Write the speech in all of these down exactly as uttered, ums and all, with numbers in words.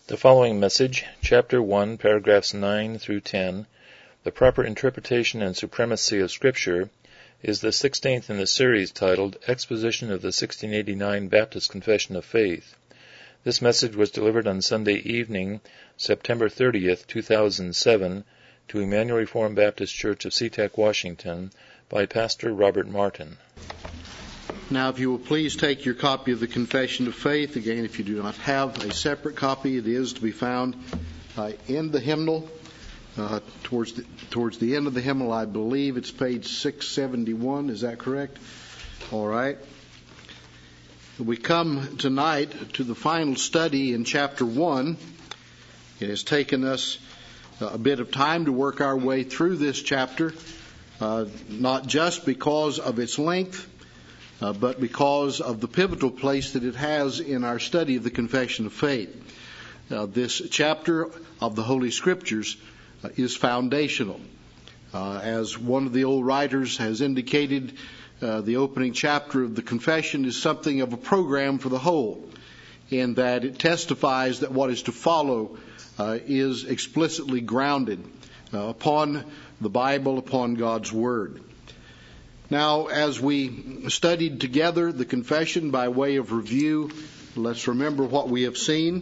The following message, Chapter one, paragraphs nine through ten, The Proper Interpretation and Supremacy of Scripture, is the sixteenth in the series titled Exposition of the sixteen eighty-nine Baptist Confession of Faith. This message was delivered on Sunday evening, September thirtieth, two thousand seven, to Emmanuel Reformed Baptist Church of SeaTac, Washington, by Pastor Robert Martin. Now, if you will please take your copy of the Confession of Faith. Again, if you do not have a separate copy, it is to be found uh, in the hymnal. Uh, towards the, towards the end of the hymnal, I believe it's page six seventy-one. Is that correct? All right. We come tonight to the final study in chapter one. It has taken us a bit of time to work our way through this chapter, uh, not just because of its length, Uh, but because of the pivotal place that it has in our study of the Confession of Faith. Uh, this chapter of the Holy Scriptures uh, is foundational. Uh, as one of the old writers has indicated, uh, the opening chapter of the Confession is something of a program for the whole, in that it testifies that what is to follow uh, is explicitly grounded uh, upon the Bible, upon God's Word. Now, as we studied together the confession by way of review, let's remember what we have seen.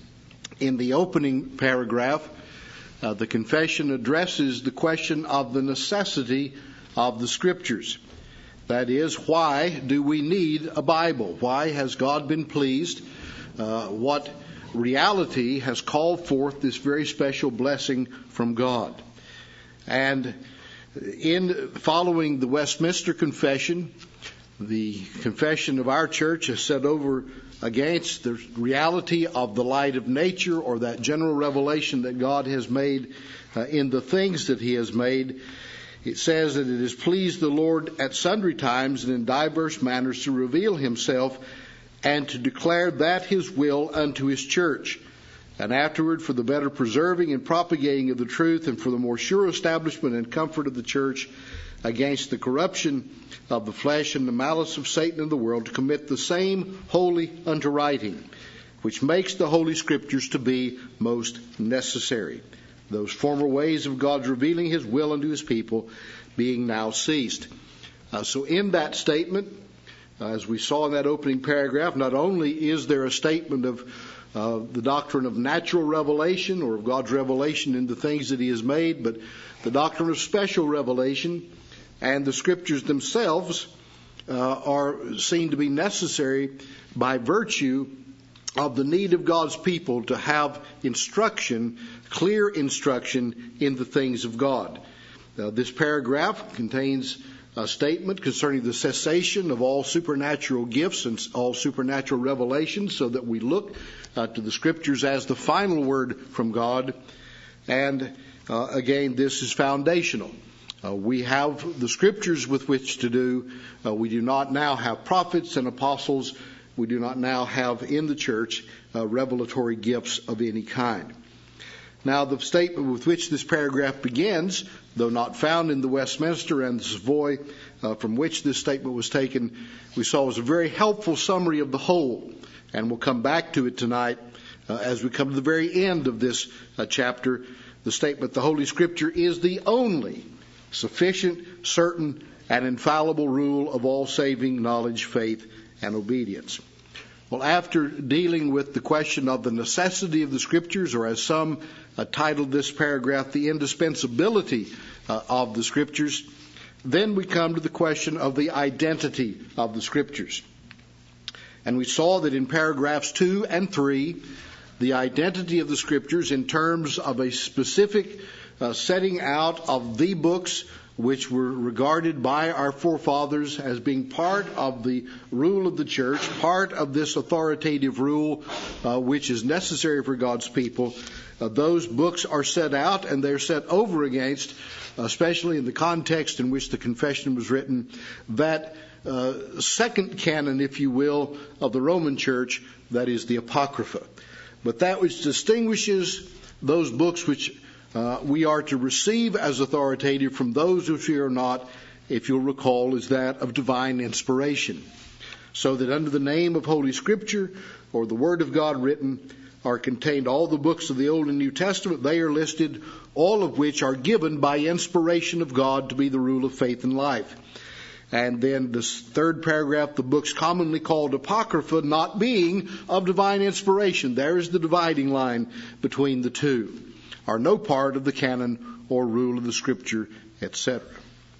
In the opening paragraph, uh, the confession addresses the question of the necessity of the Scriptures. That is, why do we need a Bible? Why has God been pleased? Uh, what reality has called forth this very special blessing from God? And in following the Westminster Confession, the confession of our church has set over against the reality of the light of nature, or that general revelation that God has made uh, in the things that He has made. It says that it has pleased the Lord at sundry times and in diverse manners to reveal Himself and to declare that His will unto His church, and afterward for the better preserving and propagating of the truth, and for the more sure establishment and comfort of the church against the corruption of the flesh and the malice of Satan in the world, to commit the same wholly unto writing, which makes the Holy Scriptures to be most necessary, those former ways of God's revealing His will unto His people being now ceased. Uh, so in that statement, uh, as we saw in that opening paragraph, not only is there a statement of Uh, the doctrine of natural revelation, or of God's revelation in the things that He has made, but the doctrine of special revelation, and the Scriptures themselves uh, are seen to be necessary by virtue of the need of God's people to have instruction, clear instruction in the things of God. Uh, this paragraph contains a statement concerning the cessation of all supernatural gifts and all supernatural revelations, so that we look uh, to the Scriptures as the final word from God. And uh, again, this is foundational. Uh, we have the Scriptures with which to do. Uh, we do not now have prophets and apostles. We do not now have in the church uh, revelatory gifts of any kind. Now, the statement with which this paragraph begins, though not found in the Westminster and the Savoy, uh, from which this statement was taken, we saw was a very helpful summary of the whole. And we'll come back to it tonight uh, as we come to the very end of this uh, chapter. The statement, the Holy Scripture is the only sufficient, certain, and infallible rule of all saving knowledge, faith, and obedience. Well, after dealing with the question of the necessity of the Scriptures, or as some uh, titled this paragraph, the indispensability uh, of the Scriptures, then we come to the question of the identity of the Scriptures. And we saw that in paragraphs two and three, the identity of the Scriptures in terms of a specific uh, setting out of the books which were regarded by our forefathers as being part of the rule of the church, part of this authoritative rule uh, which is necessary for God's people. Uh, those books are set out, and they're set over against, especially in the context in which the confession was written, that uh, second canon, if you will, of the Roman Church, that is the Apocrypha. But that which distinguishes those books which Uh, we are to receive as authoritative from those which we are not, if you'll recall, is that of divine inspiration. So that under the name of Holy Scripture, or the Word of God written, are contained all the books of the Old and New Testament. They are listed, all of which are given by inspiration of God to be the rule of faith and life. And then this third paragraph, the books commonly called Apocrypha, not being of divine inspiration. There is the dividing line between the two, are no part of the canon or rule of the Scripture, et cetera.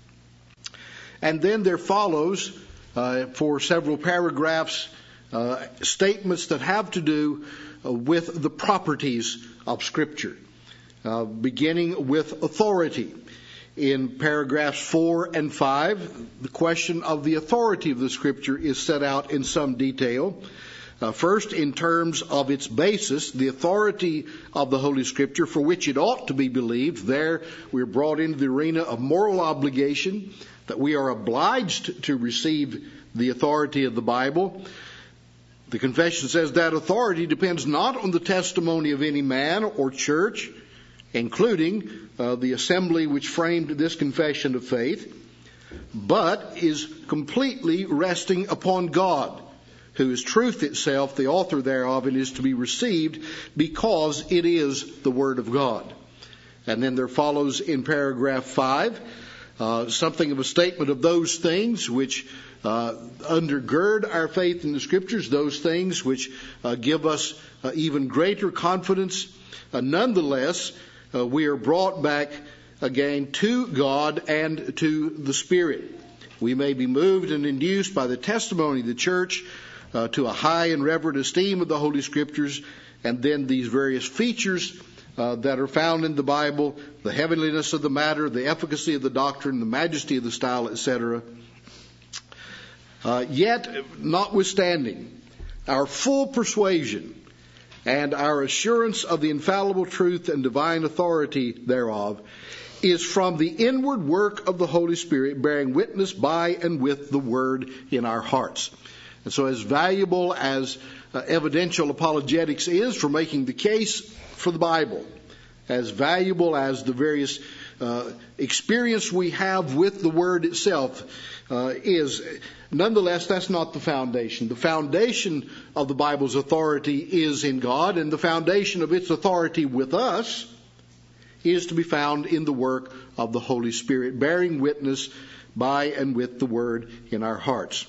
And then there follows, uh, for several paragraphs, uh, statements that have to do uh, with the properties of Scripture, uh, beginning with authority. In paragraphs four and five, the question of the authority of the Scripture is set out in some detail. Uh, first, in terms of its basis, the authority of the Holy Scripture, for which it ought to be believed. There, we're brought into the arena of moral obligation, that we are obliged to receive the authority of the Bible. The confession says that authority depends not on the testimony of any man or church, including uh, the assembly which framed this confession of faith, but is completely resting upon God, who is truth itself, the author thereof, and is to be received because it is the Word of God. And then there follows in paragraph five uh, something of a statement of those things which uh, undergird our faith in the Scriptures, those things which uh, give us uh, even greater confidence. Uh, nonetheless, uh, we are brought back again to God and to the Spirit. We may be moved and induced by the testimony of the church Uh, to a high and reverent esteem of the Holy Scriptures, and then these various features uh, that are found in the Bible, the heavenliness of the matter, the efficacy of the doctrine, the majesty of the style, et cetera. Uh, yet, notwithstanding our full persuasion and our assurance of the infallible truth and divine authority thereof, is from the inward work of the Holy Spirit, bearing witness by and with the Word in our hearts. And so as valuable as uh, evidential apologetics is for making the case for the Bible, as valuable as the various uh, experience we have with the Word itself uh, is, nonetheless, that's not the foundation. The foundation of the Bible's authority is in God, and the foundation of its authority with us is to be found in the work of the Holy Spirit, bearing witness by and with the Word in our hearts.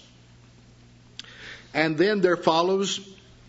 And then there follows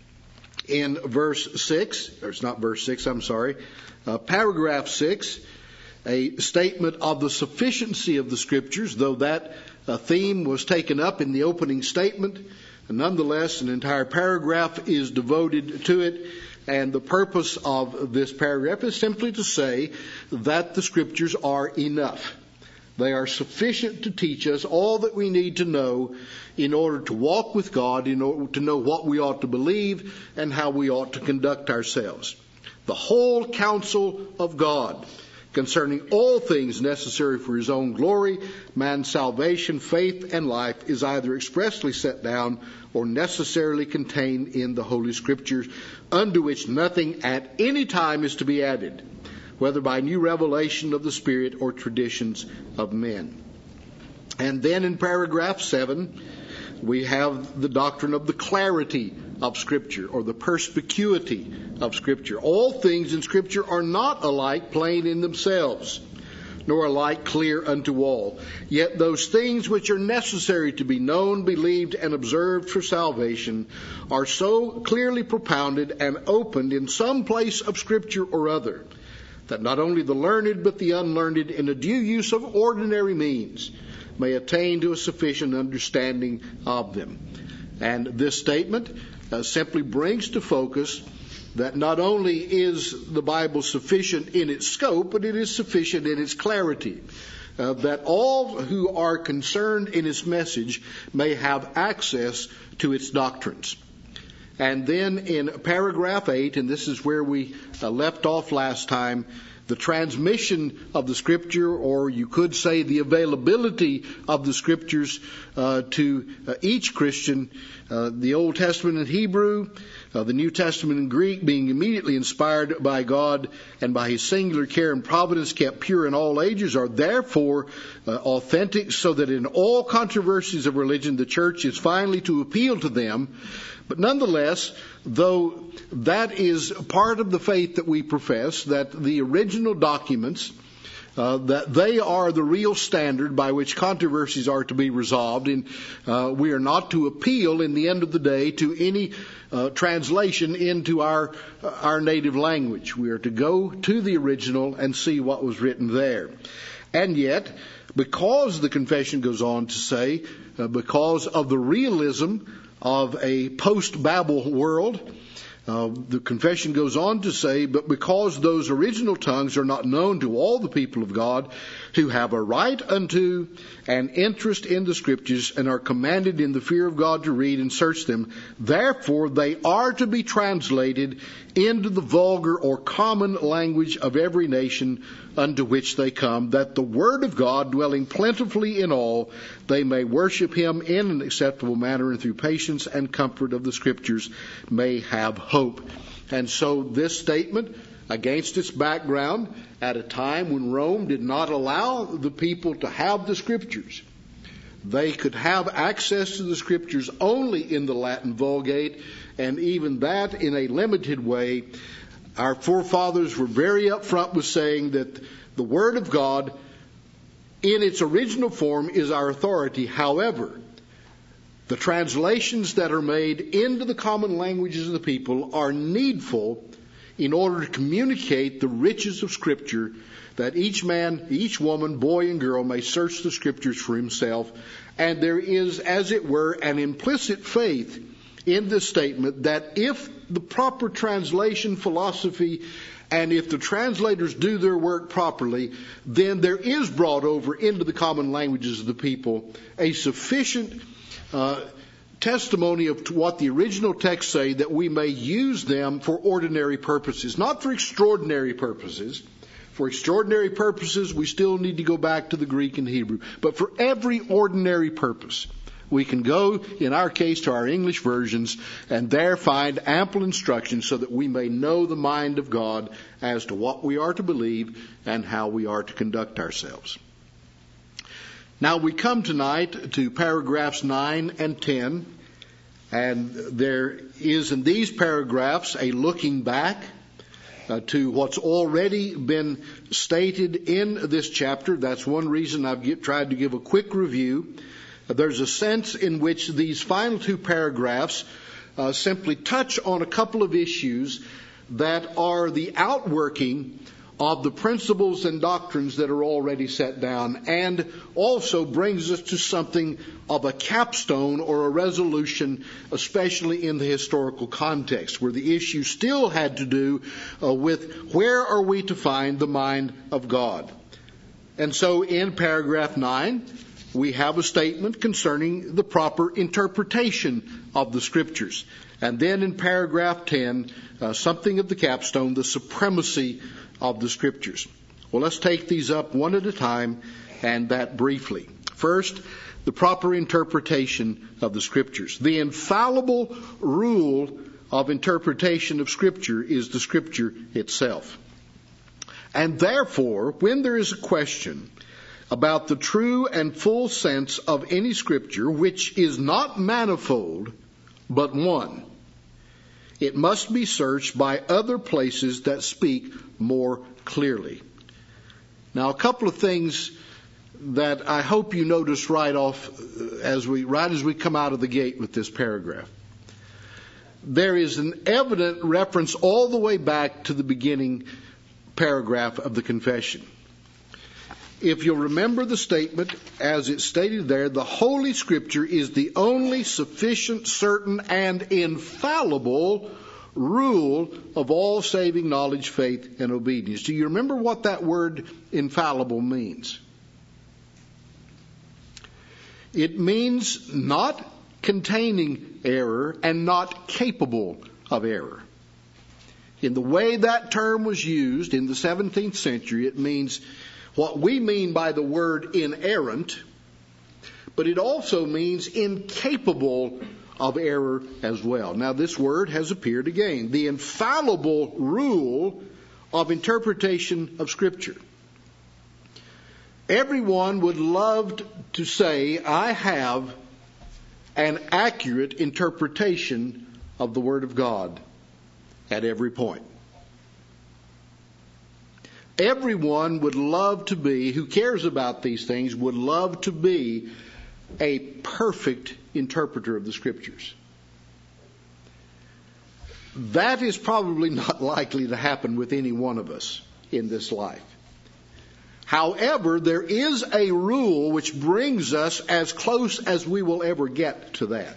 in verse six, or it's not verse six, I'm sorry, uh, paragraph six, a statement of the sufficiency of the Scriptures, though that uh, theme was taken up in the opening statement. Nonetheless, an entire paragraph is devoted to it, and the purpose of this paragraph is simply to say that the Scriptures are enough. They are sufficient to teach us all that we need to know in order to walk with God, in order to know what we ought to believe and how we ought to conduct ourselves. The whole counsel of God concerning all things necessary for His own glory, man's salvation, faith, and life is either expressly set down or necessarily contained in the Holy Scriptures, unto which nothing at any time is to be added, whether by new revelation of the Spirit or traditions of men. And then in paragraph seven, we have the doctrine of the clarity of Scripture, or the perspicuity of Scripture. All things in Scripture are not alike plain in themselves, nor alike clear unto all. Yet those things which are necessary to be known, believed, and observed for salvation are so clearly propounded and opened in some place of Scripture or other, that not only the learned but the unlearned, in a due use of ordinary means, may attain to a sufficient understanding of them. And this statement uh, simply brings to focus that not only is the Bible sufficient in its scope, but it is sufficient in its clarity, uh, that all who are concerned in its message may have access to its doctrines. And then in paragraph eight, and this is where we uh, left off last time, the transmission of the Scripture, or you could say the availability of the Scriptures uh, to uh, each Christian, uh, the Old Testament in Hebrew, uh, the New Testament in Greek, being immediately inspired by God and by His singular care and providence kept pure in all ages, are therefore uh, authentic, so that in all controversies of religion the Church is finally to appeal to them But nonetheless, though that is part of the faith that we profess, that the original documents, uh, that they are the real standard by which controversies are to be resolved, and uh, we are not to appeal in the end of the day to any uh, translation into our uh, our native language. We are to go to the original and see what was written there. And yet, because the confession goes on to say, uh, because of the realism of a post-Babel world, uh, the confession goes on to say, but because those original tongues are not known to all the people of God, who have a right unto an interest in the Scriptures and are commanded in the fear of God to read and search them, therefore they are to be translated into the vulgar or common language of every nation unto which they come, that the word of God, dwelling plentifully in all, they may worship him in an acceptable manner, and through patience and comfort of the Scriptures may have hope. And so this statement, against its background, at a time when Rome did not allow the people to have the Scriptures, they could have access to the Scriptures only in the Latin Vulgate, and even that in a limited way. Our forefathers were very upfront with saying that the Word of God in its original form is our authority. However, the translations that are made into the common languages of the people are needful in order to communicate the riches of Scripture, that each man, each woman, boy and girl may search the Scriptures for himself. And there is, as it were, an implicit faith in this statement that if the proper translation philosophy and if the translators do their work properly, then there is brought over into the common languages of the people a sufficient uh, testimony of what the original texts say, that we may use them for ordinary purposes, not for extraordinary purposes. For extraordinary purposes, we still need to go back to the Greek and Hebrew. But for every ordinary purpose, we can go, in our case, to our English versions and there find ample instruction so that we may know the mind of God as to what we are to believe and how we are to conduct ourselves. Now we come tonight to paragraphs nine and ten, and there is in these paragraphs a looking back uh, to what's already been stated in this chapter. That's one reason I've get, tried to give a quick review. There's a sense in which these final two paragraphs uh, simply touch on a couple of issues that are the outworking of the principles and doctrines that are already set down, and also brings us to something of a capstone or a resolution, especially in the historical context, where the issue still had to do uh, with where are we to find the mind of God. And so in paragraph nine, we have a statement concerning the proper interpretation of the Scriptures. And then in paragraph ten, uh, something of the capstone, the supremacy of the Scriptures. Well, let's take these up one at a time, and that briefly. First, the proper interpretation of the Scriptures. The infallible rule of interpretation of Scripture is the Scripture itself. And therefore, when there is a question about the true and full sense of any Scripture, which is not manifold, but one, it must be searched by other places that speak more clearly. Now, a couple of things that I hope you notice right off as we, right as we come out of the gate with this paragraph. There is an evident reference all the way back to the beginning paragraph of the confession. If you'll remember the statement as it's stated there, the Holy Scripture is the only sufficient, certain, and infallible rule of all saving knowledge, faith, and obedience. Do you remember what that word infallible means? It means not containing error and not capable of error. In the way that term was used in the seventeenth century, it means what we mean by the word inerrant, but it also means incapable of error as well. Now, this word has appeared again. The infallible rule of interpretation of Scripture. Everyone would love to say, I have an accurate interpretation of the Word of God at every point. Everyone would love to be, who cares about these things, would love to be a perfect interpreter of the Scriptures. That is probably not likely to happen with any one of us in this life. However, there is a rule which brings us as close as we will ever get to that.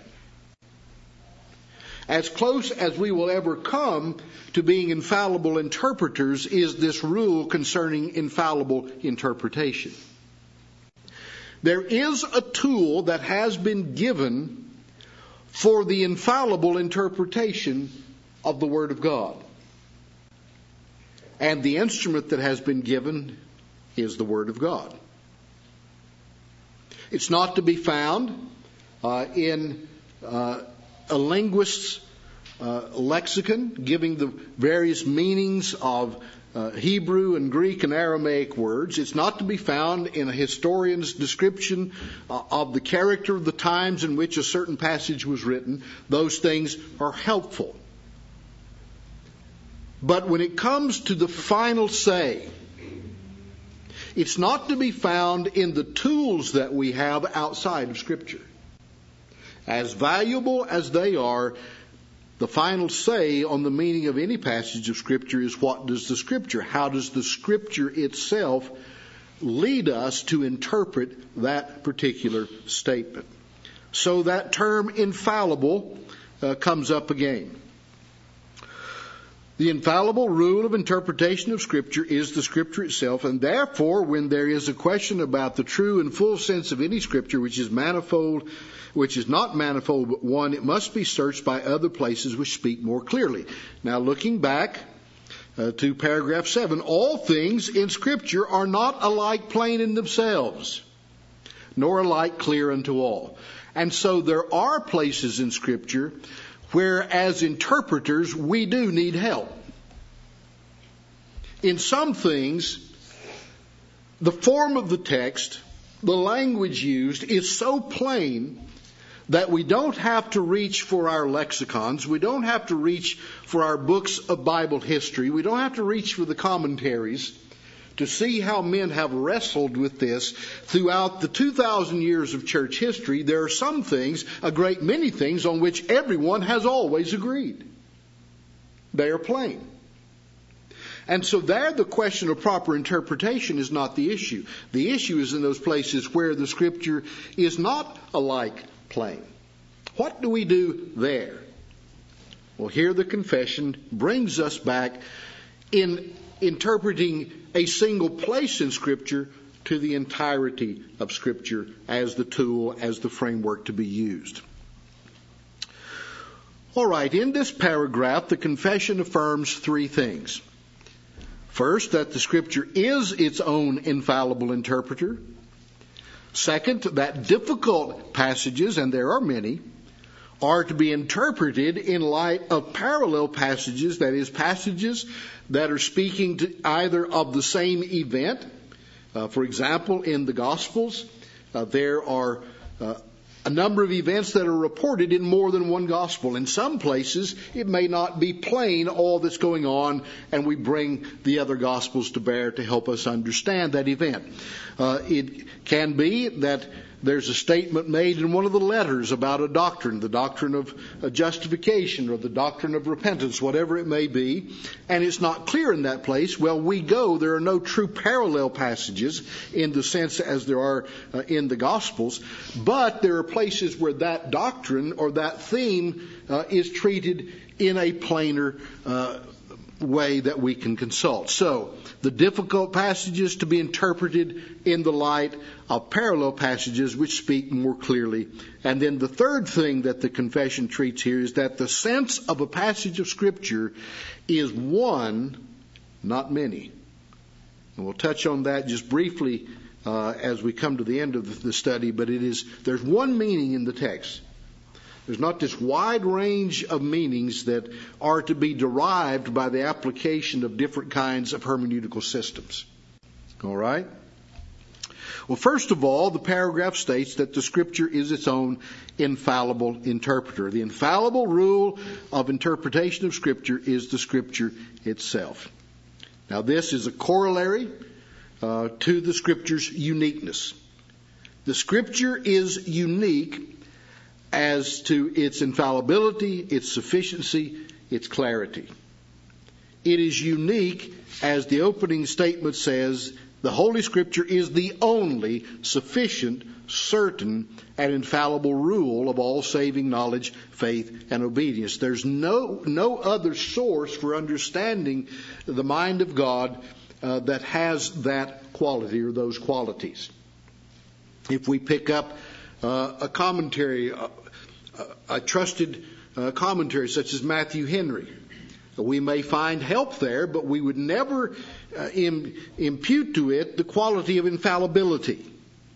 As close as we will ever come to being infallible interpreters is this rule concerning infallible interpretation. There is a tool that has been given for the infallible interpretation of the Word of God. And the instrument that has been given is the Word of God. It's not to be found uh, in uh, a linguist's uh, lexicon giving the various meanings of uh, Hebrew and Greek and Aramaic words. It's not to be found in a historian's description uh, of the character of the times in which a certain passage was written. Those things are helpful. But when it comes to the final say, it's not to be found in the tools that we have outside of Scripture. As valuable as they are, the final say on the meaning of any passage of Scripture is what does the Scripture, how does the Scripture itself lead us to interpret that particular statement. So that term infallible uh, comes up again. The infallible rule of interpretation of Scripture is the Scripture itself, and therefore, when there is a question about the true and full sense of any Scripture, which is manifold, which is not manifold but one, it must be searched by other places which speak more clearly. Now, looking back uh, to paragraph seven, all things in Scripture are not alike plain in themselves, nor alike clear unto all. And so there are places in Scripture where, as interpreters, we do need help. In some things, the form of the text, the language used, is so plain that we don't have to reach for our lexicons, we don't have to reach for our books of Bible history, we don't have to reach for the commentaries to see how men have wrestled with this throughout the two thousand years of church history. There are some things, a great many things, on which everyone has always agreed. They are plain. And so there the question of proper interpretation is not the issue. The issue is in those places where the Scripture is not alike plain. What do we do there? Well, here the confession brings us back in interpreting a single place in Scripture to the entirety of Scripture as the tool, as the framework to be used. All right, in this paragraph, the confession affirms three things. First, that the Scripture is its own infallible interpreter. Second, that difficult passages, and there are many, are to be interpreted in light of parallel passages, that is, passages that are speaking to either of the same event. Uh, for example, in the Gospels, uh, there are uh, a number of events that are reported in more than one Gospel. In some places, it may not be plain all that's going on, and we bring the other Gospels to bear to help us understand that event. Uh, it can be that there's a statement made in one of the letters about a doctrine, the doctrine of justification or the doctrine of repentance, whatever it may be, and it's not clear in that place. Well, we go, there are no true parallel passages in the sense as there are uh, in the Gospels, but there are places where that doctrine or that theme uh, is treated in a plainer uh, way that we can consult. So, the difficult passages to be interpreted in the light of parallel passages which speak more clearly. And then the third thing that the confession treats here is that the sense of a passage of Scripture is one, not many. And we'll touch on that just briefly uh, as we come to the end of the study, but it is, there's one meaning in the text. There's not this wide range of meanings that are to be derived by the application of different kinds of hermeneutical systems. All right? Well, first of all, the paragraph states that the Scripture is its own infallible interpreter. The infallible rule of interpretation of Scripture is the Scripture itself. Now, this is a corollary uh, to the Scripture's uniqueness. The Scripture is unique as to its infallibility, its sufficiency, its clarity. It is unique, as the opening statement says, the Holy Scripture is the only sufficient, certain, and infallible rule of all saving knowledge, faith, and obedience. There's no, no other source for understanding the mind of God uh, that has that quality or those qualities. If we pick up uh, a commentary, a, a trusted uh, commentary such as Matthew Henry, we may find help there, but we would never uh, im- impute to it the quality of infallibility.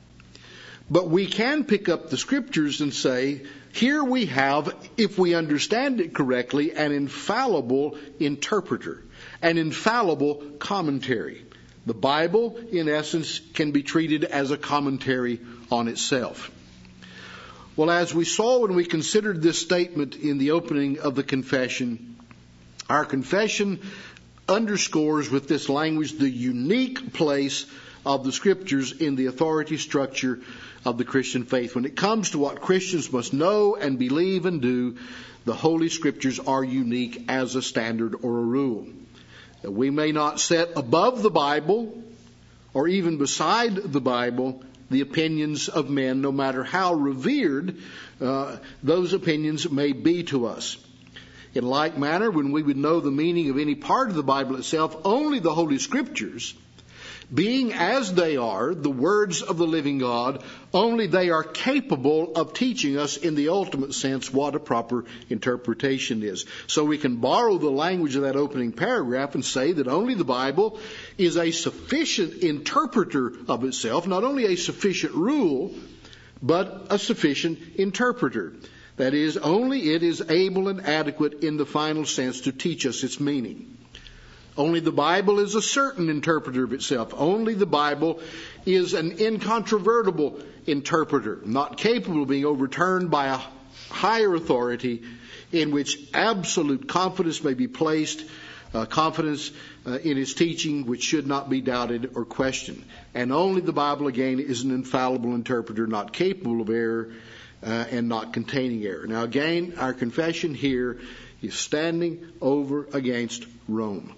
But we can pick up the Scriptures and say, here we have, if we understand it correctly, an infallible interpreter, an infallible commentary. The Bible, in essence, can be treated as a commentary on itself. Well, as we saw when we considered this statement in the opening of the confession, our confession underscores with this language the unique place of the Scriptures in the authority structure of the Christian faith. When it comes to what Christians must know and believe and do, the Holy Scriptures are unique as a standard or a rule. We may not set above the Bible or even beside the Bible the opinions of men, no matter how revered uh, those opinions may be to us. In like manner, when we would know the meaning of any part of the Bible itself, only the Holy Scriptures, being as they are, the words of the living God, only they are capable of teaching us in the ultimate sense what a proper interpretation is. So we can borrow the language of that opening paragraph and say that only the Bible is a sufficient interpreter of itself, not only a sufficient rule, but a sufficient interpreter. That is, only it is able and adequate in the final sense to teach us its meaning. Only the Bible is a certain interpreter of itself. Only the Bible is an incontrovertible interpreter, not capable of being overturned by a higher authority in which absolute confidence may be placed, uh, confidence uh, in its teaching which should not be doubted or questioned. And only the Bible, again, is an infallible interpreter, not capable of error, Uh, and not containing error. Now again, our confession here is standing over against Rome.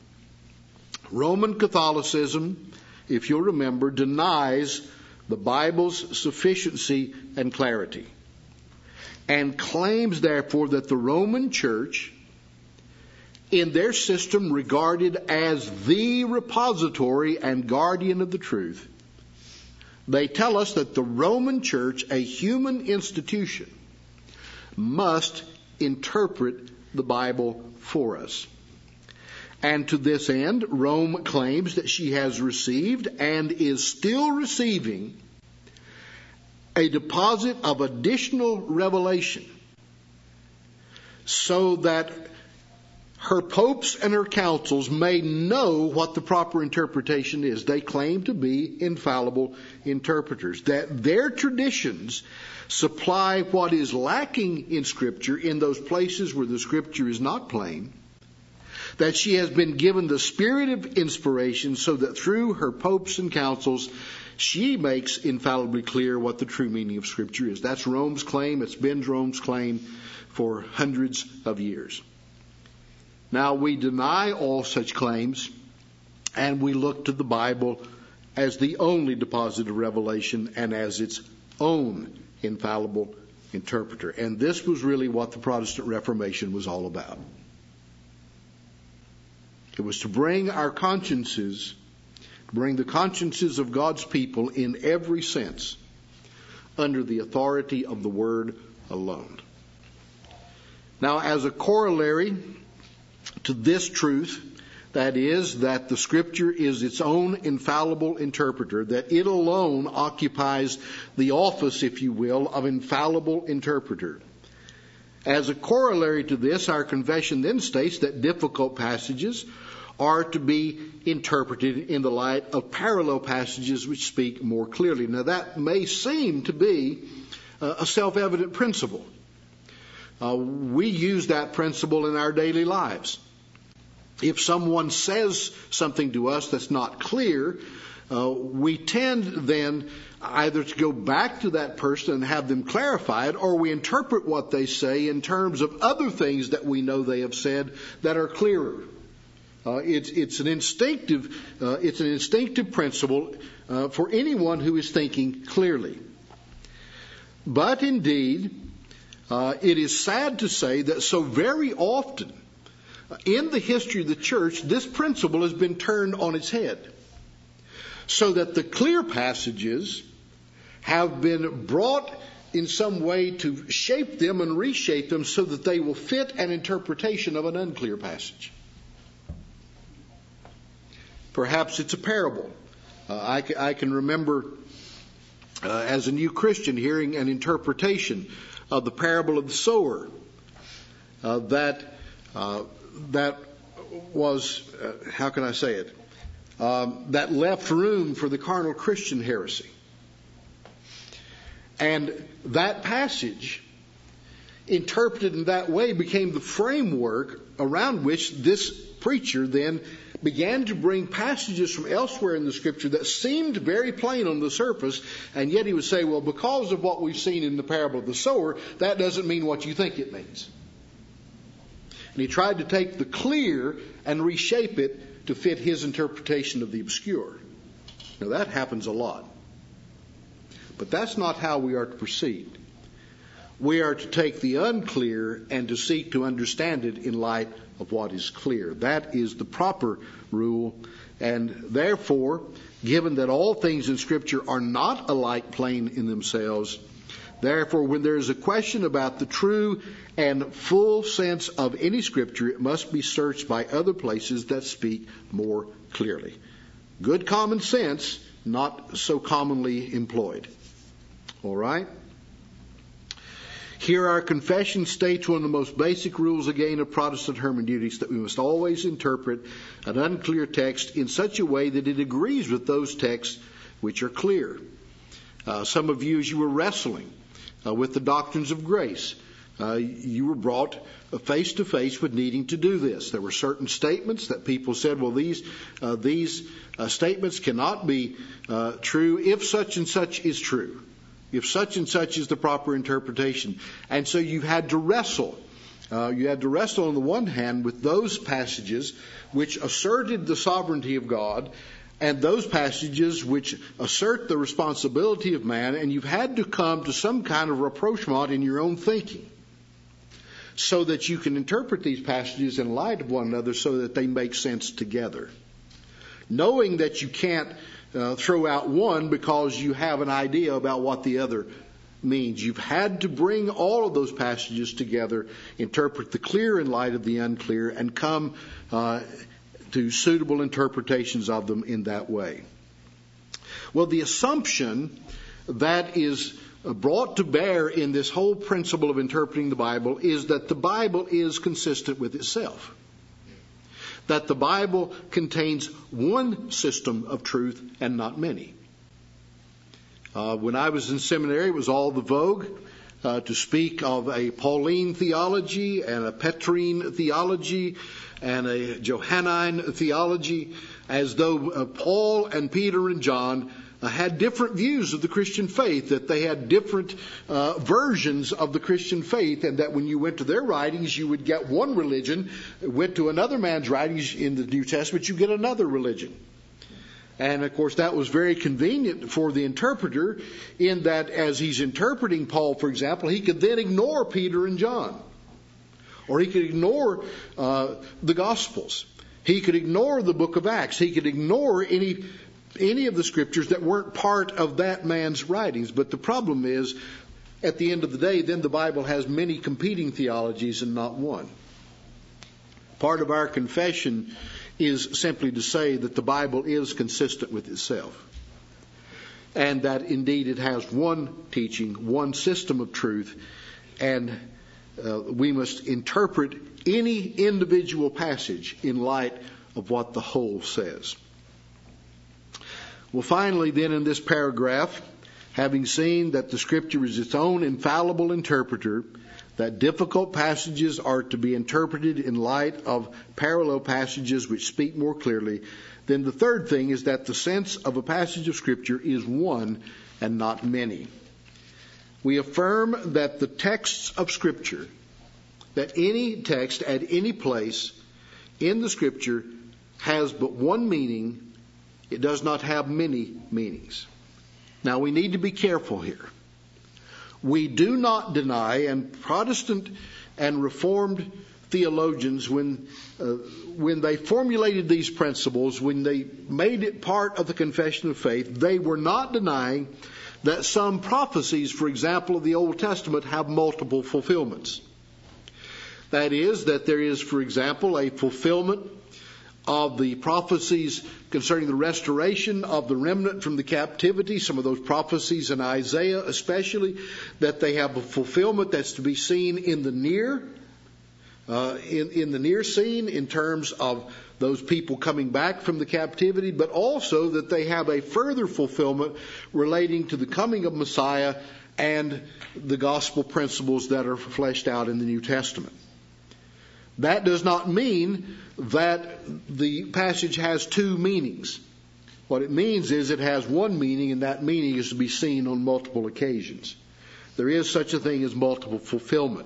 Roman Catholicism, if you'll remember, denies the Bible's sufficiency and clarity, and claims therefore that the Roman Church, in their system regarded as the repository and guardian of the truth, they tell us that the Roman Church, a human institution, must interpret the Bible for us. And to this end, Rome claims that she has received and is still receiving a deposit of additional revelation, so that her popes and her councils may know what the proper interpretation is. They claim to be infallible interpreters, that their traditions supply what is lacking in Scripture in those places where the Scripture is not plain, that she has been given the spirit of inspiration so that through her popes and councils she makes infallibly clear what the true meaning of Scripture is. That's Rome's claim. It's been Rome's claim for hundreds of years. Now, we deny all such claims, and we look to the Bible as the only deposit of revelation and as its own infallible interpreter. And this was really what the Protestant Reformation was all about. It was to bring our consciences, bring the consciences of God's people in every sense under the authority of the Word alone. Now, as a corollary to this truth, that is, that the Scripture is its own infallible interpreter, that it alone occupies the office, if you will, of infallible interpreter. As a corollary to this, our confession then states that difficult passages are to be interpreted in the light of parallel passages which speak more clearly. Now, that may seem to be uh, a self-evident principle. Uh, we use that principle in our daily lives. If someone says something to us that's not clear, uh, we tend then either to go back to that person and have them clarify it, or we interpret what they say in terms of other things that we know they have said that are clearer. Uh, it's, it's an instinctive, uh, it's an instinctive principle uh, for anyone who is thinking clearly. But indeed, uh, it is sad to say that so very often in the history of the church, this principle has been turned on its head, so that the clear passages have been brought in some way to shape them and reshape them so that they will fit an interpretation of an unclear passage. Perhaps it's a parable. Uh, I, ca- I can remember uh, as a new Christian hearing an interpretation of the parable of the sower uh, that uh, that was, uh, how can I say it, um, that left room for the carnal Christian heresy. And that passage, interpreted in that way, became the framework around which this preacher then began to bring passages from elsewhere in the Scripture that seemed very plain on the surface, and yet he would say, well, because of what we've seen in the parable of the sower, that doesn't mean what you think it means. And he tried to take the clear and reshape it to fit his interpretation of the obscure. Now, that happens a lot. But that's not how we are to proceed. We are to take the unclear and to seek to understand it in light of what is clear. That is the proper rule. And therefore, given that all things in Scripture are not alike plain in themselves, therefore, when there is a question about the true and full sense of any Scripture, it must be searched by other places that speak more clearly. Good common sense, not so commonly employed. All right? Here our confession states one of the most basic rules again of Protestant hermeneutics, that we must always interpret an unclear text in such a way that it agrees with those texts which are clear. Uh, some of you, as you were wrestling uh, with the doctrines of grace, uh, you were brought face to face with needing to do this. There were certain statements that people said, well, these uh, these uh, statements cannot be uh, true if such and such is true. If such and such is the proper interpretation. And so you had to wrestle. Uh, you had to wrestle on the one hand with those passages which asserted the sovereignty of God and those passages which assert the responsibility of man, and you've had to come to some kind of rapprochement in your own thinking so that you can interpret these passages in light of one another so that they make sense together. Knowing that you can't Uh, throw out one because you have an idea about what the other means. You've had to bring all of those passages together, interpret the clear in light of the unclear, and come uh, to suitable interpretations of them in that way. Well, the assumption that is brought to bear in this whole principle of interpreting the Bible is that the Bible is consistent with itself. That the Bible contains one system of truth and not many. Uh, when I was in seminary, it was all the vogue uh, to speak of a Pauline theology and a Petrine theology and a Johannine theology, as though uh, Paul and Peter and John Uh, had different views of the Christian faith, that they had different uh, versions of the Christian faith, and that when you went to their writings, you would get one religion, went to another man's writings in the New Testament, you get another religion. And, of course, that was very convenient for the interpreter in that as he's interpreting Paul, for example, he could then ignore Peter and John. Or he could ignore uh, the Gospels. He could ignore the book of Acts. He could ignore any... any of the Scriptures that weren't part of that man's writings. But the problem is, at the end of the day, then the Bible has many competing theologies and not one. Part of our confession is simply to say that the Bible is consistent with itself. And that indeed it has one teaching, one system of truth, and uh, we must interpret any individual passage in light of what the whole says. Well, finally, then, in this paragraph, having seen that the Scripture is its own infallible interpreter, that difficult passages are to be interpreted in light of parallel passages which speak more clearly, then the third thing is that the sense of a passage of Scripture is one and not many. We affirm that the texts of Scripture, that any text at any place in the Scripture has but one meaning. It does not have many meanings. Now, we need to be careful here. We do not deny, and Protestant and Reformed theologians, when uh, when they formulated these principles, when they made it part of the Confession of Faith, they were not denying that some prophecies, for example, of the Old Testament, have multiple fulfillments. That is, that there is, for example, a fulfillment of the prophecies concerning the restoration of the remnant from the captivity, some of those prophecies in Isaiah especially, that they have a fulfillment that's to be seen in the near, uh, in, in the near scene in terms of those people coming back from the captivity, but also that they have a further fulfillment relating to the coming of Messiah and the gospel principles that are fleshed out in the New Testament. That does not mean that the passage has two meanings. What it means is it has one meaning, and that meaning is to be seen on multiple occasions. There is such a thing as multiple fulfillment.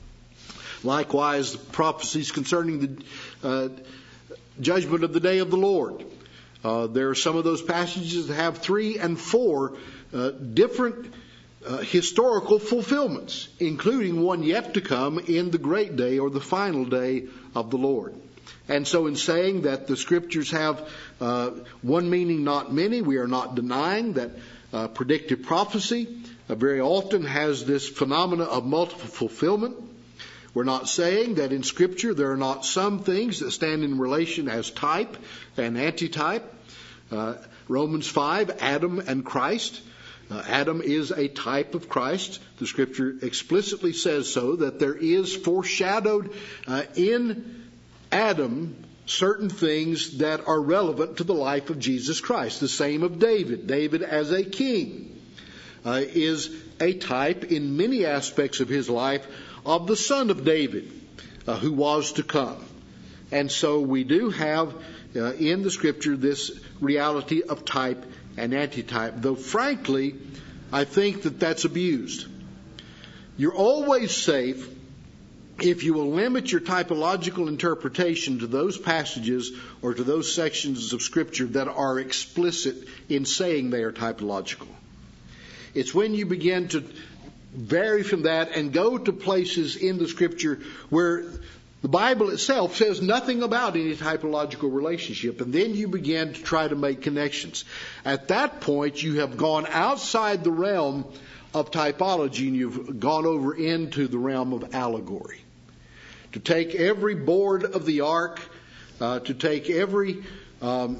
Likewise, the prophecies concerning the uh, judgment of the day of the Lord. Uh, there are some of those passages that have three and four uh, different Uh, historical fulfillments, including one yet to come in the great day or the final day of the Lord. And so in saying that the Scriptures have uh, one meaning, not many, we are not denying that uh, predictive prophecy uh, very often has this phenomena of multiple fulfillment. We're not saying that in Scripture there are not some things that stand in relation as type and antitype. Uh, Romans five, Adam and Christ. Uh, Adam is a type of Christ. The Scripture explicitly says so, that there is foreshadowed uh, in Adam certain things that are relevant to the life of Jesus Christ. The same of David. David as a king uh, is a type in many aspects of his life of the son of David uh, who was to come. And so we do have uh, in the Scripture this reality of type and antitype, though frankly, I think that that's abused. You're always safe if you will limit your typological interpretation to those passages or to those sections of Scripture that are explicit in saying they are typological. It's when you begin to vary from that and go to places in the Scripture where the Bible itself says nothing about any typological relationship, and then you begin to try to make connections. At that point, you have gone outside the realm of typology and you've gone over into the realm of allegory. To take every board of the ark, uh, to take every um,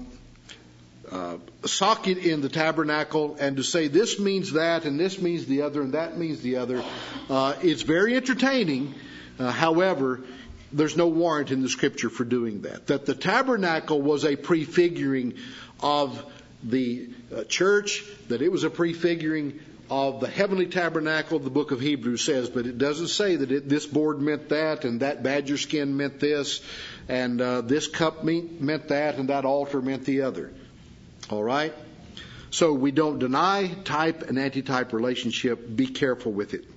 uh, socket in the tabernacle and to say this means that and this means the other and that means the other, uh, it's very entertaining. Uh, however, there's no warrant in the Scripture for doing that. That the tabernacle was a prefiguring of the uh, church, that it was a prefiguring of the heavenly tabernacle, the book of Hebrews says, but it doesn't say that it, this board meant that and that badger skin meant this and uh, this cup meant, meant that and that altar meant the other. All right? So we don't deny type and antitype relationship. Be careful with it.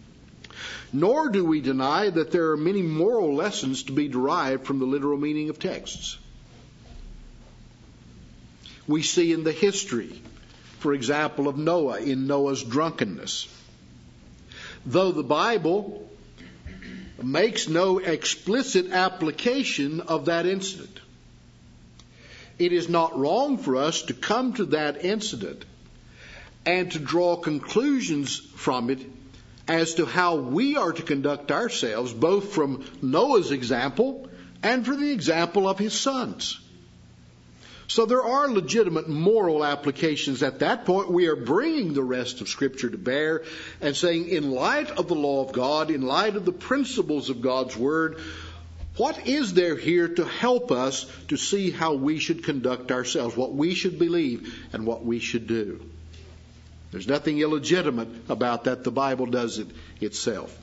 Nor do we deny that there are many moral lessons to be derived from the literal meaning of texts. We see in the history, for example, of Noah, in Noah's drunkenness. Though the Bible makes no explicit application of that incident, it is not wrong for us to come to that incident and to draw conclusions from it as to how we are to conduct ourselves, both from Noah's example and from the example of his sons. So there are legitimate moral applications. At that point, we are bringing the rest of Scripture to bear and saying, in light of the law of God, in light of the principles of God's Word, What is there here to help us to see how we should conduct ourselves, what we should believe, and what we should do? There's nothing illegitimate about that. The Bible does it itself.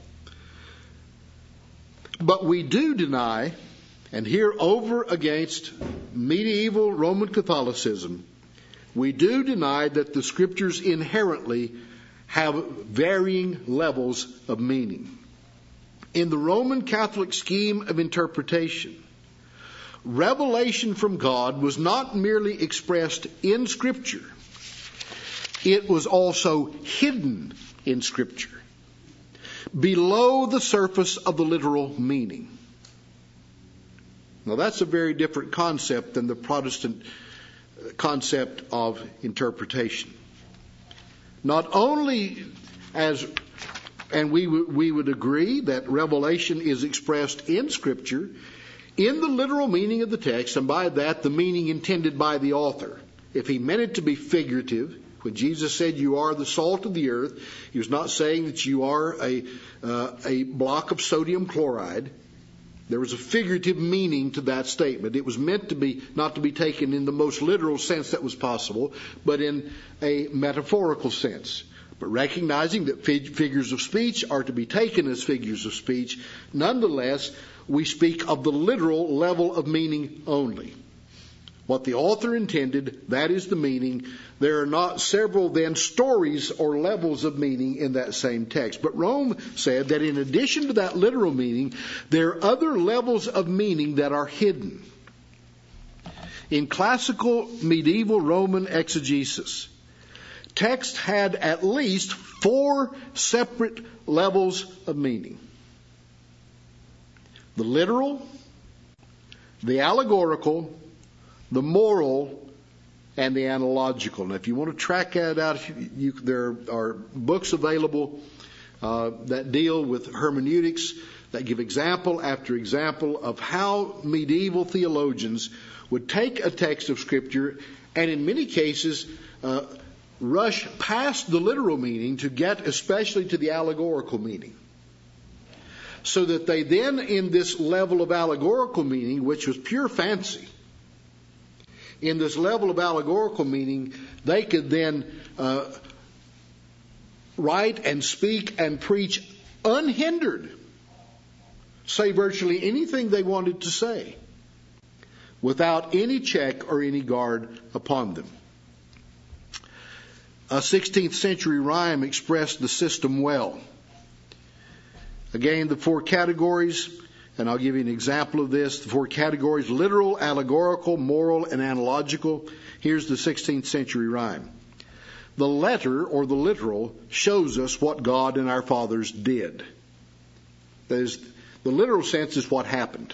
But we do deny, and here over against medieval Roman Catholicism, we do deny that the Scriptures inherently have varying levels of meaning. In the Roman Catholic scheme of interpretation, revelation from God was not merely expressed in Scripture, it was also hidden in Scripture, below the surface of the literal meaning. Now that's a very different concept than the Protestant concept of interpretation. Not only as, and we w- we would agree that revelation is expressed in Scripture, in the literal meaning of the text, and by that the meaning intended by the author. If he meant it to be figurative, when Jesus said you are the salt of the earth, he was not saying that you are a uh, a block of sodium chloride. There was a figurative meaning to that statement. It was meant to be, not to be taken in the most literal sense that was possible, but in a metaphorical sense. But recognizing that fig- figures of speech are to be taken as figures of speech, nonetheless, we speak of the literal level of meaning only. What the author intended, that is the meaning. There are not several then stories or levels of meaning in that same text. But Rome said that in addition to that literal meaning, there are other levels of meaning that are hidden. In classical medieval Roman exegesis, text had at least four separate levels of meaning. The literal, the allegorical, the moral, and the analogical. Now, if you want to track that out, if you, you, there are books available uh, that deal with hermeneutics, that give example after example of how medieval theologians would take a text of Scripture and in many cases uh, rush past the literal meaning to get especially to the allegorical meaning. So that they then, in this level of allegorical meaning, which was pure fancy, in this level of allegorical meaning, they could then uh, write and speak and preach unhindered, say virtually anything they wanted to say, without any check or any guard upon them. A sixteenth century rhyme expressed the system well. Again, the four categories. And I'll give you an example of this. The four categories: literal, allegorical, moral, and analogical. Here's the sixteenth century rhyme. The letter, or the literal, shows us what God and our fathers did. That is, the literal sense is what happened.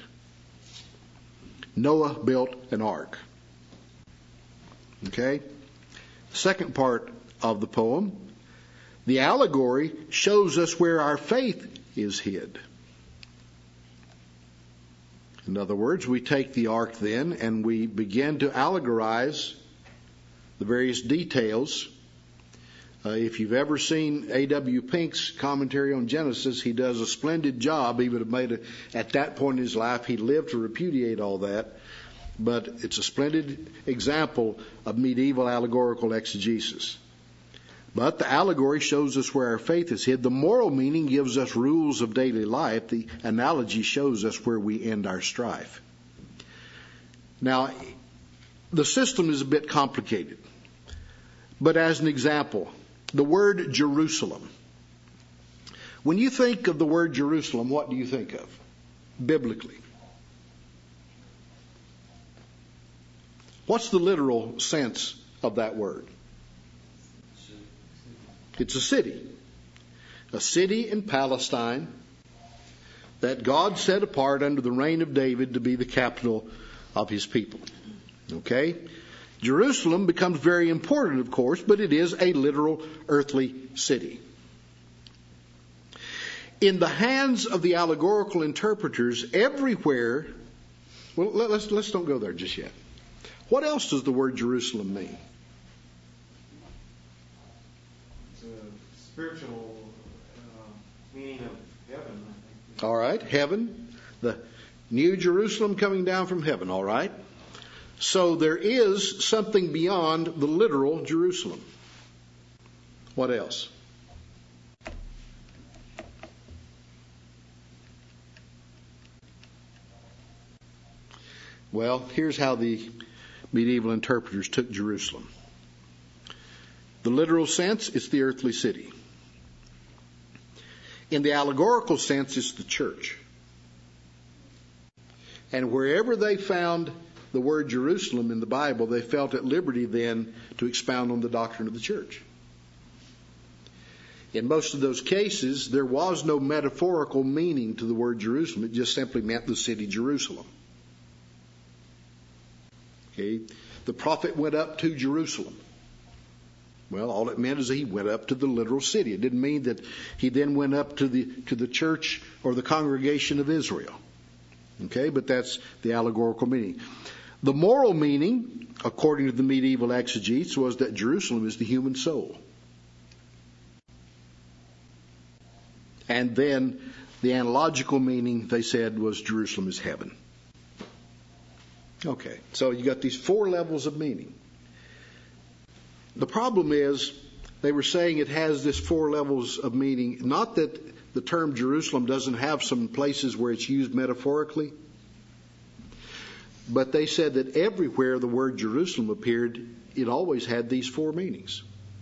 Noah built an ark. Okay? Second part of the poem. The allegory shows us where our faith is hid. In other words, we take the ark then and we begin to allegorize the various details. Uh, if you've ever seen A W Pink's commentary on Genesis, he does a splendid job. He would have made it at that point in his life. He lived to repudiate all that. But it's a splendid example of medieval allegorical exegesis. But the allegory shows us where our faith is hid. The moral meaning gives us rules of daily life. The analogy shows us where we end our strife. Now, the system is a bit complicated. But as an example, the word Jerusalem. When you think of the word Jerusalem, what do you think of biblically? What's the literal sense of that word? It's a city. A city in Palestine that God set apart under the reign of David to be the capital of his people. Okay? Jerusalem becomes very important, of course, but it is a literal earthly city. In the hands of the allegorical interpreters, everywhere, well, let's, let's don't go there just yet. What else does the word Jerusalem mean? Spiritual uh, meaning of heaven, I think. All right, heaven. The New Jerusalem coming down from heaven, all right? So there is something beyond the literal Jerusalem. What else? Well, here's how the medieval interpreters took Jerusalem. The literal sense, it's the earthly city. In the allegorical sense, it's the church. And wherever they found the word Jerusalem in the Bible, they felt at liberty then to expound on the doctrine of the church. In most of those cases, there was no metaphorical meaning to the word Jerusalem. It just simply meant the city Jerusalem. Okay. The prophet went up to Jerusalem. Well, all it meant is he went up to the literal city. It didn't mean that he then went up to the to the church or the congregation of Israel. Okay, but that's the allegorical meaning. The moral meaning, according to the medieval exegetes, was that Jerusalem is the human soul. And then the analogical meaning, they said, was Jerusalem is heaven. Okay, so you got these four levels of meaning. The problem is, they were saying it has this four levels of meaning. Not that the term Jerusalem doesn't have some places where it's used metaphorically, but they said that everywhere the word Jerusalem appeared, it always had these four meanings.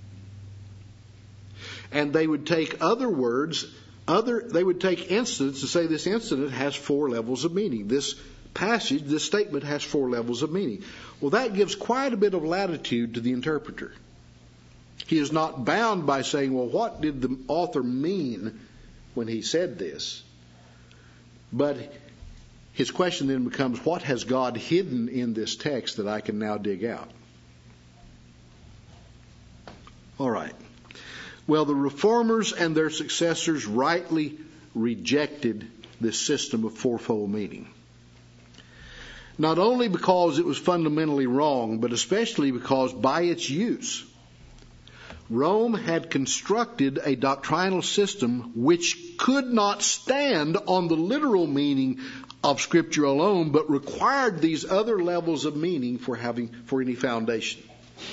And they would take other words, other they would take incidents and say this incident has four levels of meaning. This passage, this statement has four levels of meaning. Well, that gives quite a bit of latitude to the interpreter. He is not bound by saying, well, what did the author mean when he said this? But his question then becomes, what has God hidden in this text that I can now dig out? All right. Well, the reformers and their successors rightly rejected this system of fourfold meaning. Not only because it was fundamentally wrong, but especially because by its use, Rome had constructed a doctrinal system which could not stand on the literal meaning of Scripture alone, but required these other levels of meaning for having for any foundation.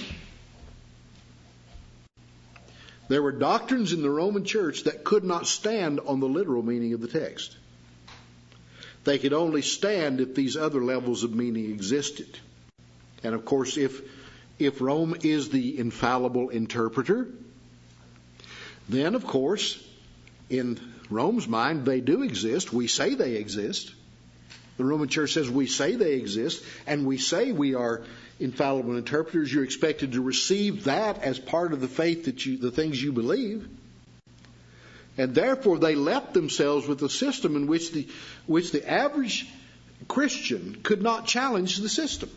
There were doctrines in the Roman Church that could not stand on the literal meaning of the text. They could only stand if these other levels of meaning existed. And of course, if if Rome is the infallible interpreter, then of course, in Rome's mind, they do exist. We say they exist. The Roman Church says we say they exist, and we say we are infallible interpreters. You're expected to receive that as part of the faith that you, the things you believe. And therefore, they left themselves with a system in which the which the average Christian could not challenge the system.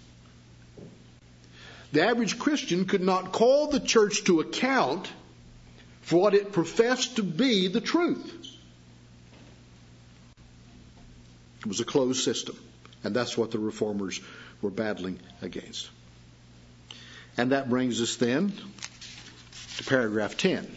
The average Christian could not call the church to account for what it professed to be the truth. It was a closed system, and that's what the reformers were battling against. And that brings us then to paragraph ten.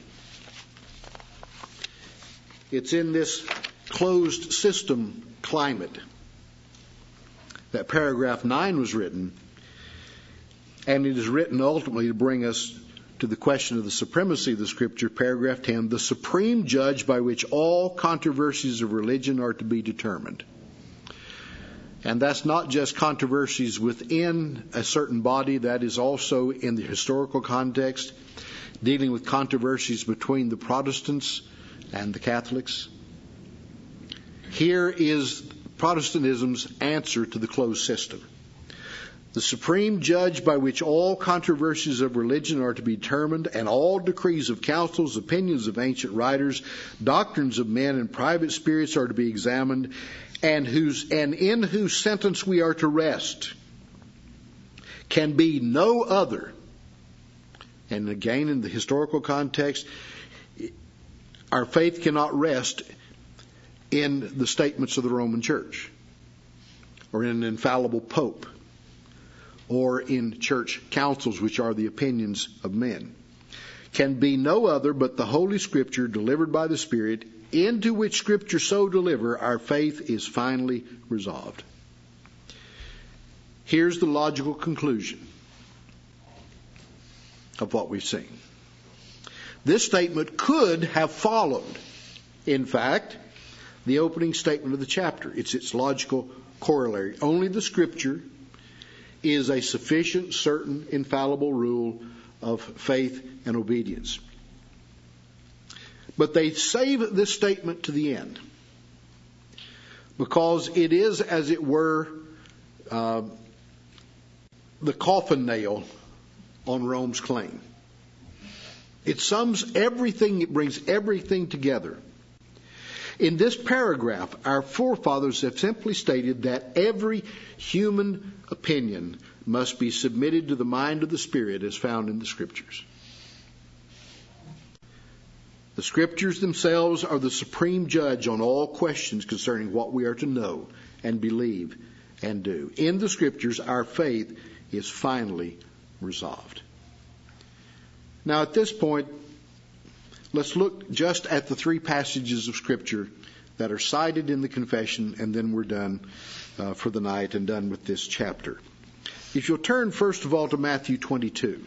It's in this closed system climate that paragraph nine was written, and it is written ultimately to bring us to the question of the supremacy of the Scripture, paragraph ten, the supreme judge by which all controversies of religion are to be determined. And that's not just controversies within a certain body, that is also in the historical context, dealing with controversies between the Protestants and the Catholics. Here is Protestantism's answer to the closed system. The supreme judge by which all controversies of religion are to be determined, and all decrees of councils, opinions of ancient writers, doctrines of men, and private spirits are to be examined, and whose and in whose sentence we are to rest, can be no other. And again, in the historical context, our faith cannot rest in the statements of the Roman Church, or in an infallible pope, or in church councils, which are the opinions of men. Can be no other but the Holy Scripture delivered by the Spirit, into which Scripture so deliver, our faith is finally resolved. Here's the logical conclusion of what we've seen. This statement could have followed, in fact, the opening statement of the chapter. It's its logical corollary. Only the Scripture is a sufficient, certain, infallible rule of faith and obedience. But they save this statement to the end because it is, as it were, uh, the coffin nail on Rome's claim. It sums everything, it brings everything together. In this paragraph, our forefathers have simply stated that every human opinion must be submitted to the mind of the Spirit as found in the Scriptures. The Scriptures themselves are the supreme judge on all questions concerning what we are to know and believe and do. In the Scriptures, our faith is finally resolved. Now, at this point, let's look just at the three passages of Scripture that are cited in the confession, and then we're done uh, for the night and done with this chapter. If you'll turn first of all to Matthew twenty-two.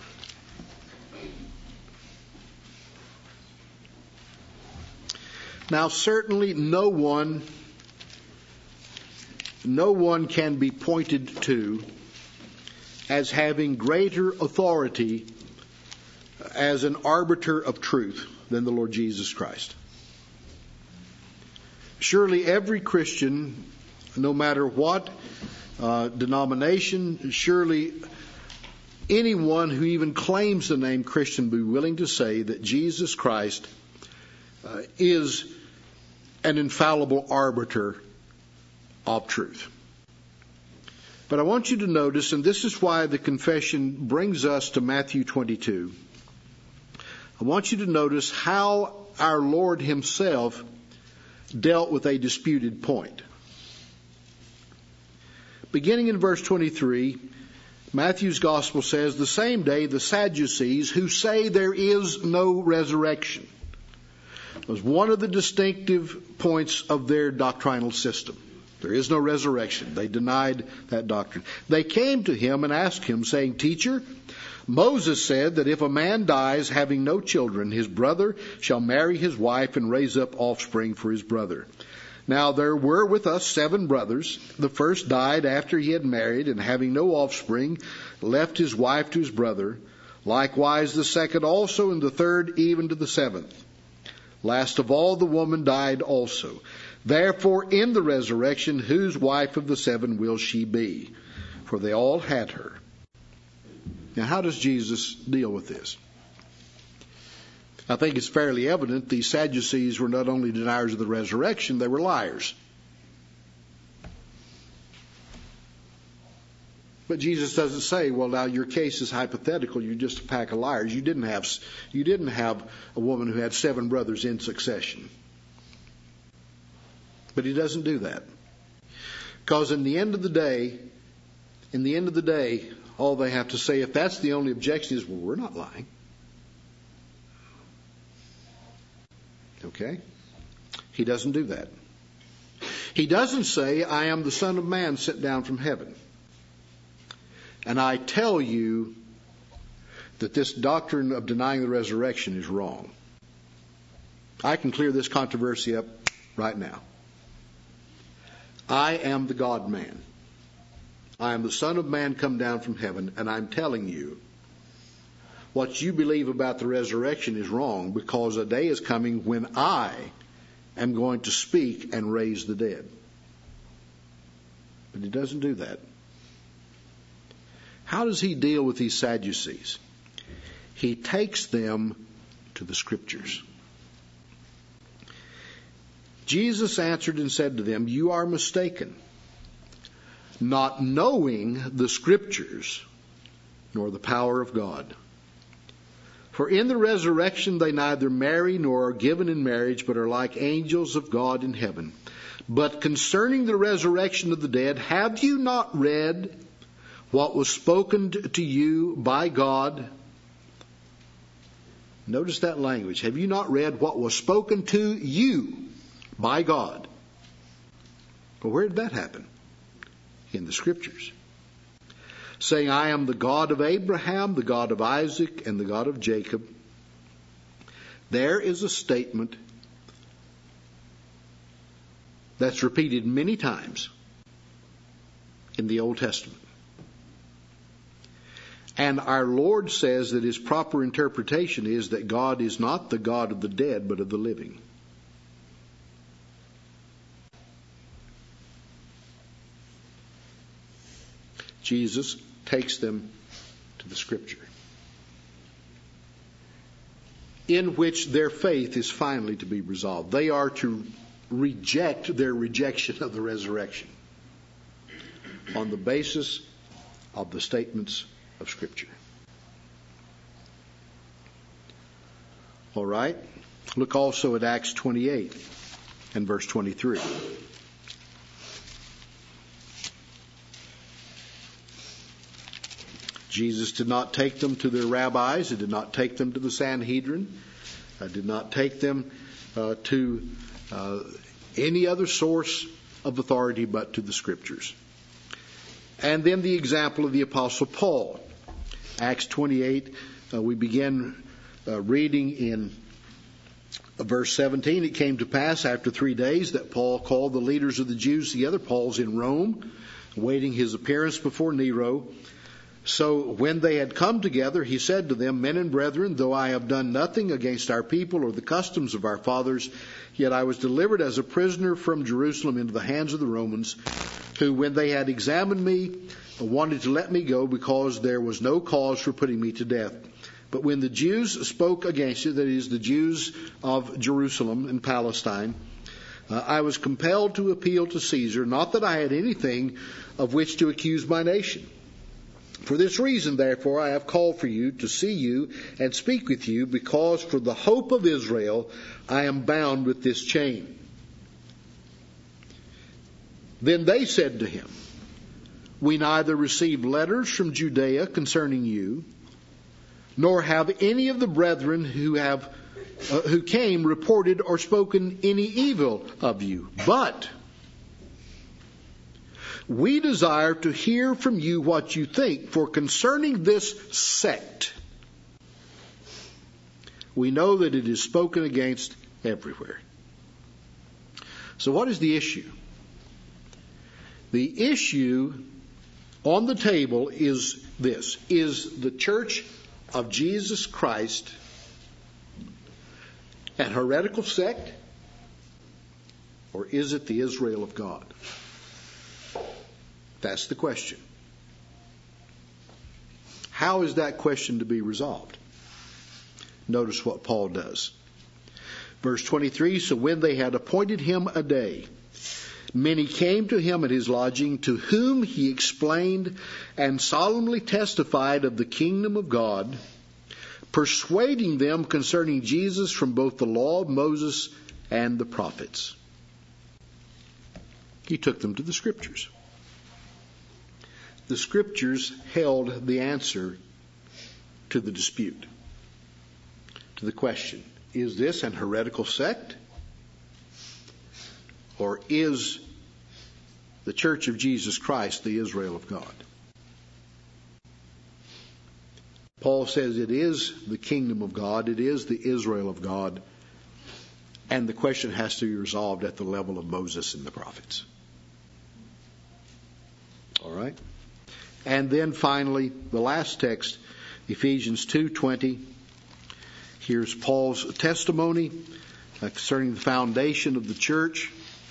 Now, certainly no one, no one can be pointed to as having greater authority as an arbiter of truth than the Lord Jesus Christ. Surely every Christian, no matter what uh, denomination, surely anyone who even claims the name Christian be willing to say that Jesus Christ uh, is an infallible arbiter of truth. But I want you to notice, and this is why the confession brings us to Matthew twenty-two, I want you to notice how our Lord Himself dealt with a disputed point. Beginning in verse twenty-three, Matthew's Gospel says, "The same day the Sadducees, who say there is no resurrection," was one of the distinctive points of their doctrinal system. There is no resurrection. They denied that doctrine. They came to Him and asked Him, saying, "Teacher, Moses said that if a man dies having no children, his brother shall marry his wife and raise up offspring for his brother. Now there were with us seven brothers. The first died after he had married, and having no offspring, left his wife to his brother. Likewise the second also, and the third even to the seventh. Last of all, the woman died also. Therefore, in the resurrection, whose wife of the seven will she be? For they all had her." Now, how does Jesus deal with this? I think it's fairly evident these Sadducees were not only deniers of the resurrection, they were liars. But Jesus doesn't say, well, now your case is hypothetical. You're just a pack of liars. You didn't have, you didn't have a woman who had seven brothers in succession. But He doesn't do that. Because in the end of the day, in the end of the day, all they have to say, if that's the only objection, is, well, we're not lying. Okay? He doesn't do that. He doesn't say, "I am the Son of Man sent down from heaven. And I tell you that this doctrine of denying the resurrection is wrong. I can clear this controversy up right now. I am the God-man. I am the Son of Man come down from heaven, and I'm telling you, what you believe about the resurrection is wrong, because a day is coming when I am going to speak and raise the dead." But He doesn't do that. How does He deal with these Sadducees? He takes them to the Scriptures. Jesus answered and said to them, "You are mistaken, not knowing the Scriptures nor the power of God. For in the resurrection they neither marry nor are given in marriage, but are like angels of God in heaven. But concerning the resurrection of the dead, have you not read what was spoken to you by God? Notice that language. Have you not read what was spoken to you by God? Well, where did that happen? In the Scriptures. Saying, I am the God of Abraham, the God of Isaac, and the God of Jacob. There is a statement that's repeated many times in the Old Testament. And our Lord says that his proper interpretation is that God is not the God of the dead, but of the living. Jesus takes them to the Scripture, in which their faith is finally to be resolved. They are to reject their rejection of the resurrection on the basis of the statements of Scripture. All right. Look also at Acts twenty-eight and verse twenty-three. Jesus did not take them to their rabbis. He did not take them to the Sanhedrin. He did not take them uh, to uh, any other source of authority but to the Scriptures. And then the example of the Apostle Paul. Acts twenty-eight, uh, we begin uh, reading in uh, verse seventeen. It came to pass after three days that Paul called the leaders of the Jews together. Paul's in Rome, awaiting his appearance before Nero. So when they had come together, he said to them, Men and brethren, though I have done nothing against our people or the customs of our fathers, yet I was delivered as a prisoner from Jerusalem into the hands of the Romans, who, when they had examined me, wanted to let me go because there was no cause for putting me to death. But when the Jews spoke against it, that is, the Jews of Jerusalem and Palestine, uh, I was compelled to appeal to Caesar, not that I had anything of which to accuse my nation. For this reason, therefore, I have called for you to see you and speak with you, because for the hope of Israel I am bound with this chain. Then they said to him, We neither received letters from Judea concerning you, nor have any of the brethren who have uh, who came reported or spoken any evil of you. But we desire to hear from you what you think, for concerning this sect, we know that it is spoken against everywhere. So what is the issue? The issue on the table is this. Is the Church of Jesus Christ an heretical sect, or is it the Israel of God? That's the question. How is that question to be resolved? Notice what Paul does. Verse twenty-three, So when they had appointed him a day, many came to him at his lodging, to whom he explained and solemnly testified of the kingdom of God, persuading them concerning Jesus from both the law of Moses and the prophets. He took them to the Scriptures. The Scriptures held the answer to the dispute, to the question, is this an heretical sect? Or is the Church of Jesus Christ the Israel of God? Paul says it is the kingdom of God, it is the Israel of God, and the question has to be resolved at the level of Moses and the prophets. All right? And then finally, the last text, Ephesians two twenty. Here's Paul's testimony concerning the foundation of the church.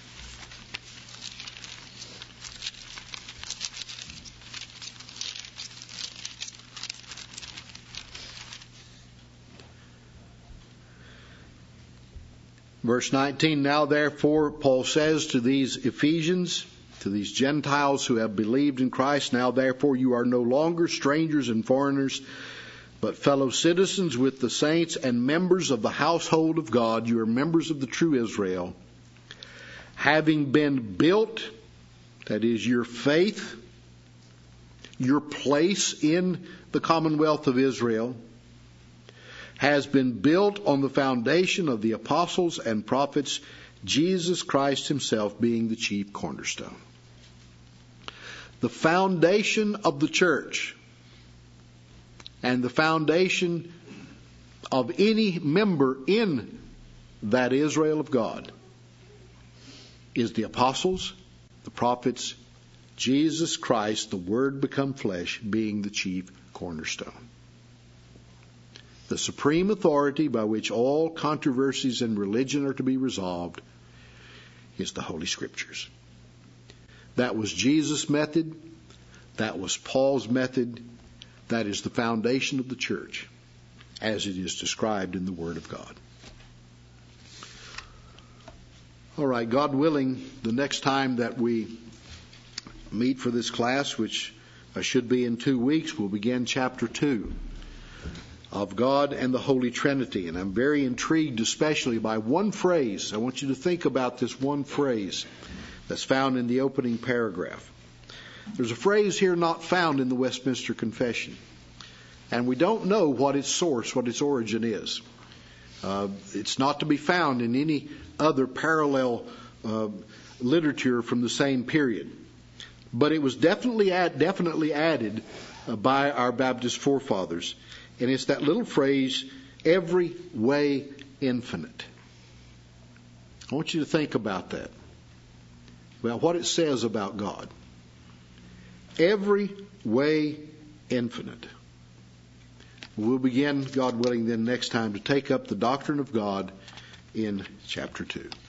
Verse nineteen, Now therefore, Paul says to these Ephesians, to these Gentiles who have believed in Christ, now therefore you are no longer strangers and foreigners, but fellow citizens with the saints and members of the household of God. You are members of the true Israel, having been built, that is your faith, your place in the commonwealth of Israel, has been built on the foundation of the apostles and prophets, Jesus Christ himself being the chief cornerstone. The foundation of the church and the foundation of any member in that Israel of God is the apostles, the prophets, Jesus Christ, the Word become flesh, being the chief cornerstone. The supreme authority by which all controversies in religion are to be resolved is the Holy Scriptures. That was Jesus' method. That was Paul's method. That is the foundation of the church, as it is described in the Word of God. All right, God willing, the next time that we meet for this class, which should be in two weeks, we'll begin chapter two of God and the Holy Trinity. And I'm very intrigued especially by one phrase. I want you to think about this one phrase that's found in the opening paragraph. There's a phrase here not found in the Westminster Confession. And we don't know what its source, what its origin is. Uh, it's not to be found in any other parallel uh, literature from the same period. But it was definitely add, definitely added uh, by our Baptist forefathers. And it's that little phrase, every way infinite. I want you to think about that. Well, what it says about God. Every way infinite. We'll begin, God willing, then next time to take up the doctrine of God in chapter two.